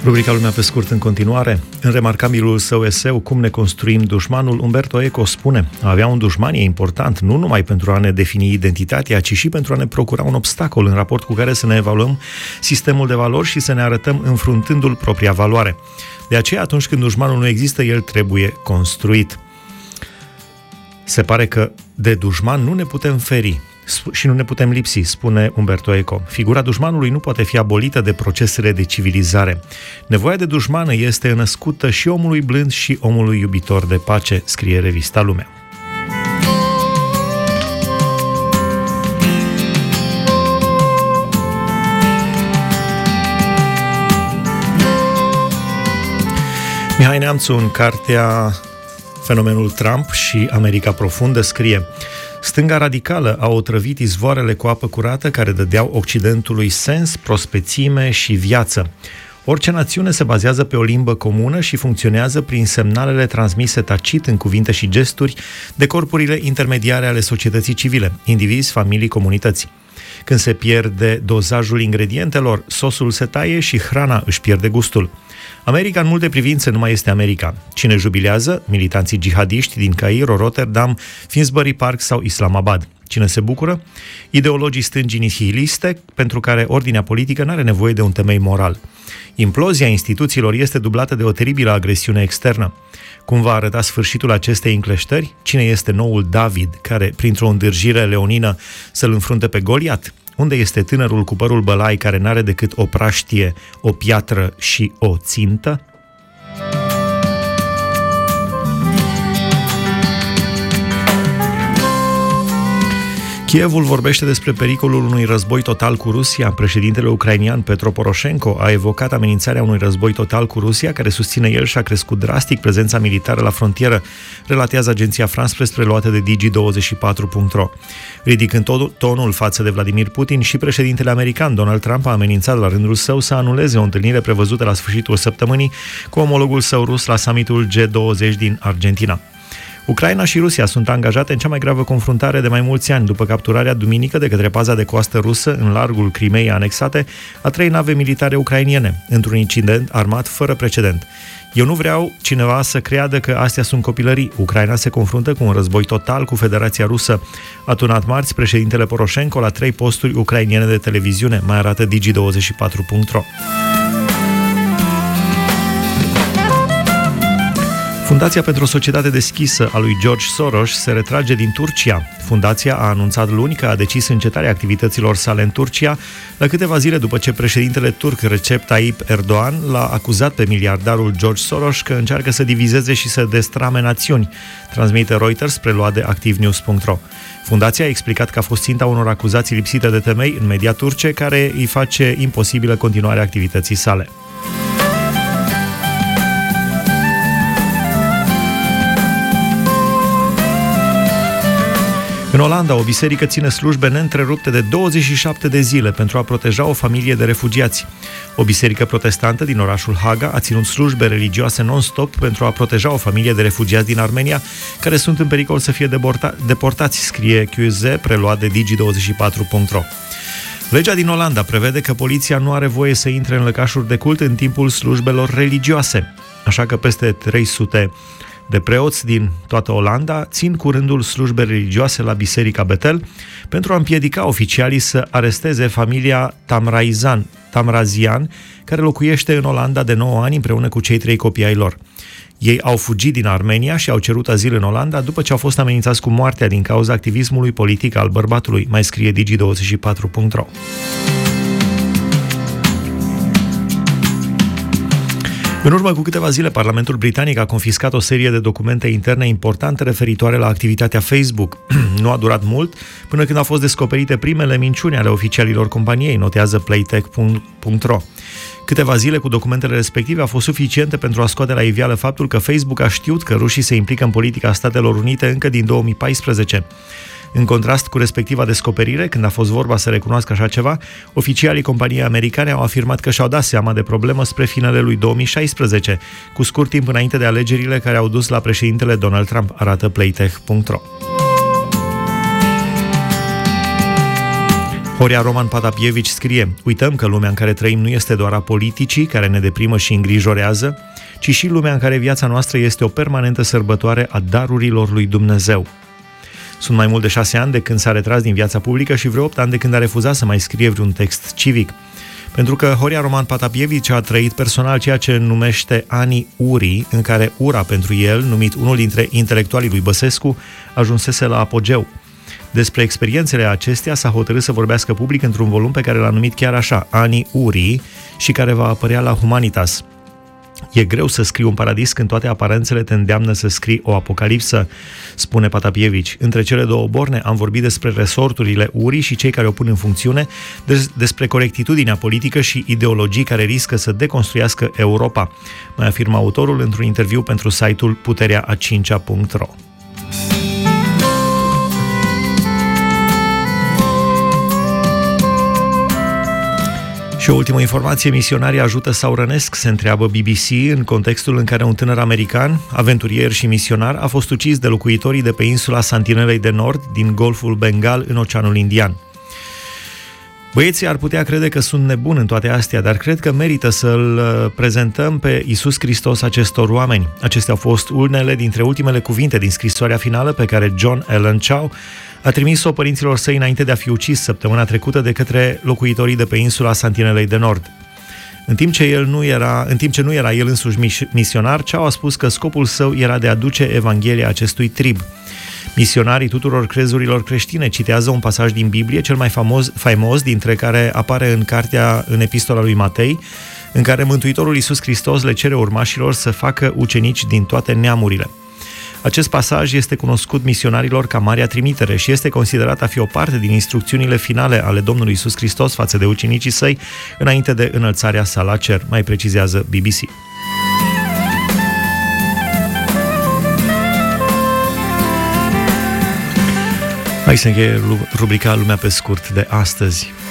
Rubrica Lumea pe scurt în continuare. În remarcabilul său eseu Cum ne construim dușmanul, Umberto Eco spune: a avea un dușman e important nu numai pentru a ne defini identitatea, ci și pentru a ne procura un obstacol în raport cu care să ne evaluăm sistemul de valori și să ne arătăm înfruntându-l propria valoare. De aceea, atunci când dușmanul nu există, el trebuie construit. Se pare că de dușman nu ne putem feri și nu ne putem lipsi, spune Umberto Eco. Figura dușmanului nu poate fi abolită de procesele de civilizare. Nevoia de dușmană este născută și omului blând și omului iubitor de pace, scrie revista Lumea. Mihai Neamțu, în cartea Fenomenul Trump și America profundă, scrie: stânga radicală a otrăvit izvoarele cu apă curată care dădeau Occidentului sens, prospețime și viață. Orice națiune se bazează pe o limbă comună și funcționează prin semnalele transmise tacit în cuvinte și gesturi de corpurile intermediare ale societății civile, indivizi, familii, comunități. Când se pierde dozajul ingredientelor, sosul se taie și hrana își pierde gustul. America în multe privințe nu mai este America. Cine jubilează? Militanții jihadiști din Cairo, Rotterdam, Finsbury Park sau Islamabad. Cine se bucură? Ideologii stângii nihiliste, pentru care ordinea politică nu are nevoie de un temei moral. Implozia instituțiilor este dublată de o teribilă agresiune externă. Cum va arăta sfârșitul acestei încleștări? Cine este noul David, care, printr-o îndârjire leonină, să-l înfrunte pe Goliat? Unde este tânărul cu părul bălai care n-are decât o praștie, o piatră și o țintă? Kievul vorbește despre pericolul unui război total cu Rusia. Președintele ucrainian Petro Poroșenko a evocat amenințarea unui război total cu Rusia, care, susține el, și-a crescut drastic prezența militară la frontieră, relatează agenția France Press, preluată de Digi24.ro. Ridicând tonul față de Vladimir Putin, și președintele american Donald Trump a amenințat la rândul său să anuleze o întâlnire prevăzută la sfârșitul săptămânii cu omologul său rus la summitul G20 din Argentina. Ucraina și Rusia sunt angajate în cea mai gravă confruntare de mai mulți ani, după capturarea duminică de către paza de coastă rusă în largul Crimeei anexate a 3 nave militare ucrainiene, într-un incident armat fără precedent. Eu nu vreau cineva să creadă că astea sunt copilării. Ucraina se confruntă cu un război total cu Federația Rusă, a tunat marți președintele Poroșenko la 3 posturi ucrainiene de televiziune, mai arată Digi24.ro. Fundația pentru o societate deschisă a lui George Soros se retrage din Turcia. Fundația a anunțat luni că a decis încetarea activităților sale în Turcia, la câteva zile după ce președintele turc Recep Tayyip Erdogan l-a acuzat pe miliardarul George Soros că încearcă să divizeze și să destrame națiuni, transmite Reuters, preluat de activnews.ro. Fundația a explicat că a fost ținta unor acuzații lipsite de temei în media turce, care îi face imposibilă continuarea activității sale. În Olanda, o biserică ține slujbe neîntrerupte de 27 de zile pentru a proteja o familie de refugiați. O biserică protestantă din orașul Haga a ținut slujbe religioase non-stop pentru a proteja o familie de refugiați din Armenia, care sunt în pericol să fie deportați, scrie QZ, preluat de Digi24.ro. Legea din Olanda prevede că poliția nu are voie să intre în lăcașuri de cult în timpul slujbelor religioase, așa că peste 300 de preoți din toată Olanda țin cu rândul slujbe religioase la Biserica Betel pentru a împiedica oficialii să aresteze familia Tamrazian, care locuiește în Olanda de 9 ani împreună cu cei 3 copii ai lor. Ei au fugit din Armenia și au cerut azil în Olanda după ce au fost amenințați cu moartea din cauza activismului politic al bărbatului, mai scrie Digi24.ro. În urmă cu câteva zile, Parlamentul Britanic a confiscat o serie de documente interne importante referitoare la activitatea Facebook. Nu a durat mult până când au fost descoperite primele minciuni ale oficialilor companiei, notează Playtech.ro. Câteva zile cu documentele respective au fost suficiente pentru a scoate la iveală faptul că Facebook a știut că rușii se implică în politica Statelor Unite încă din 2014. În contrast cu respectiva descoperire, când a fost vorba să recunoască așa ceva, oficialii companiei americane au afirmat că și-au dat seama de problemă spre finele lui 2016, cu scurt timp înainte de alegerile care au dus la președintele Donald Trump, arată Playtech.ro. Horia Roman Patapievici scrie: uităm că lumea în care trăim nu este doar a politicii care ne deprimă și îngrijorează, ci și lumea în care viața noastră este o permanentă sărbătoare a darurilor lui Dumnezeu. Sunt mai mult de 6 ani de când s-a retras din viața publică și vreo 8 ani de când a refuzat să mai scrie vreun text civic. Pentru că Horia Roman Patapievici a trăit personal ceea ce numește anii urii, în care ura pentru el, numit unul dintre intelectualii lui Băsescu, ajunsese la apogeu. Despre experiențele acestea s-a hotărât să vorbească public într-un volum pe care l-a numit chiar așa, Anii urii, și care va apărea la Humanitas. E greu să scrii un paradis când toate aparențele te îndeamnă să scrii o apocalipsă, spune Patapievici. Între cele două borne am vorbit despre resorturile urii și cei care o pun în funcțiune, despre corectitudinea politică și ideologii care riscă să deconstruiască Europa, mai afirmă autorul într-un interviu pentru site-ul putereaacincea.ro. Și o ultimă informație: misionarii ajută sau rănesc, se întreabă BBC, în contextul în care un tânăr american, aventurier și misionar, a fost ucis de locuitorii de pe insula Santinelei de Nord din Golful Bengal în Oceanul Indian. Băieții ar putea crede că sunt nebuni în toate astea, dar cred că merită să-L prezentăm pe Iisus Hristos acestor oameni. Acestea au fost unele dintre ultimele cuvinte din scrisoarea finală pe care John Allen Chau a trimis-o părinților săi înainte de a fi ucis săptămâna trecută de către locuitorii de pe insula Santinelei de Nord. În timp ce nu era el însuși misionar, Chau a spus că scopul său era de a duce Evanghelia acestui trib. Misionarii tuturor crezurilor creștine citează un pasaj din Biblie, cel mai faimos dintre care apare în epistola lui Matei, în care Mântuitorul Iisus Hristos le cere urmașilor să facă ucenici din toate neamurile. Acest pasaj este cunoscut misionarilor ca Marea Trimitere și este considerat a fi o parte din instrucțiunile finale ale Domnului Iisus Hristos față de ucenicii săi înainte de înălțarea sa la cer, mai precizează BBC. Hai să încheie rubrica Lumea pe scurt de astăzi.